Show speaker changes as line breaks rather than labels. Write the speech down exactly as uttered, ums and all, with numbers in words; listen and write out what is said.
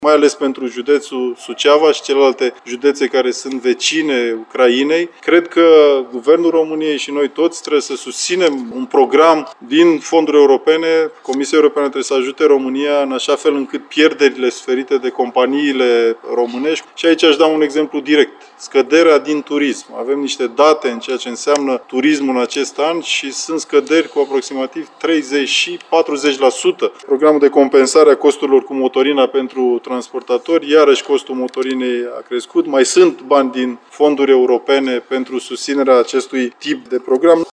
mai ales pentru județul Suceava și celelalte județe care sunt vecine Ucrainei. Cred că Guvernul României și noi toți trebuie să susținem un program din fonduri europene. Comisia Europeană trebuie să ajute România în așa fel încât pierderile suferite de companiile românești. Și aici aș da un exemplu direct. Scăderea din turism. Avem niște date în ceea ce înseamnă turismul în acest an și sunt scăderi cu aproximativ treizeci și patruzeci la sută. Programul de compensare a costurilor cu motorina pentru transportatori, iarăși costul motorinei a crescut. Mai sunt bani din fonduri europene pentru susținerea acestui tip de program.